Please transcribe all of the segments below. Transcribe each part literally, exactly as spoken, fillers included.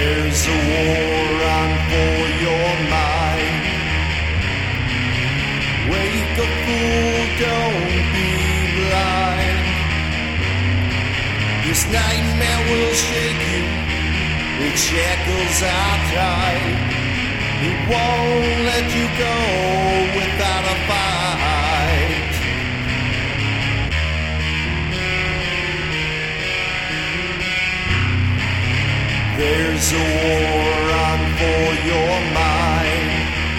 There's a war on for your mind. Wake up, fool, don't be blind. This nightmare will shake you. Its shackles are tied. It won't let you go without a fight. There's a war on for your mind.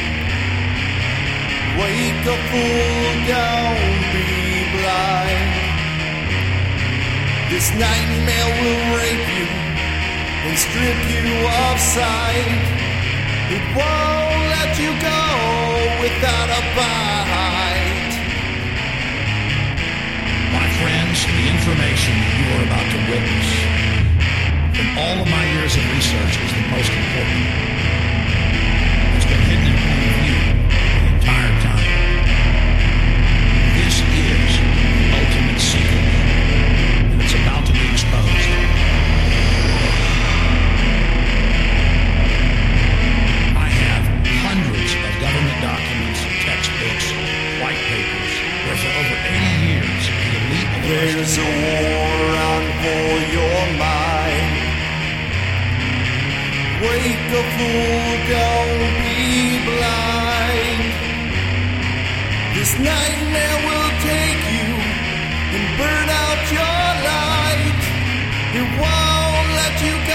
Wake up, fool, don't be blind. This nightmare will rape you and strip you of sight. It won't let you go without a bite. My friends, the information you are about to witness from all of my years of research is the most important. It's been hidden in plain view the entire time. This is the ultimate secret, and it's about to be exposed. I have hundreds of government documents, textbooks, white papers, where for over eighty years, the elite of the There's a war on for your mind. Wake up, fool, don't be blind. This nightmare will take you and burn out your light. It won't let you go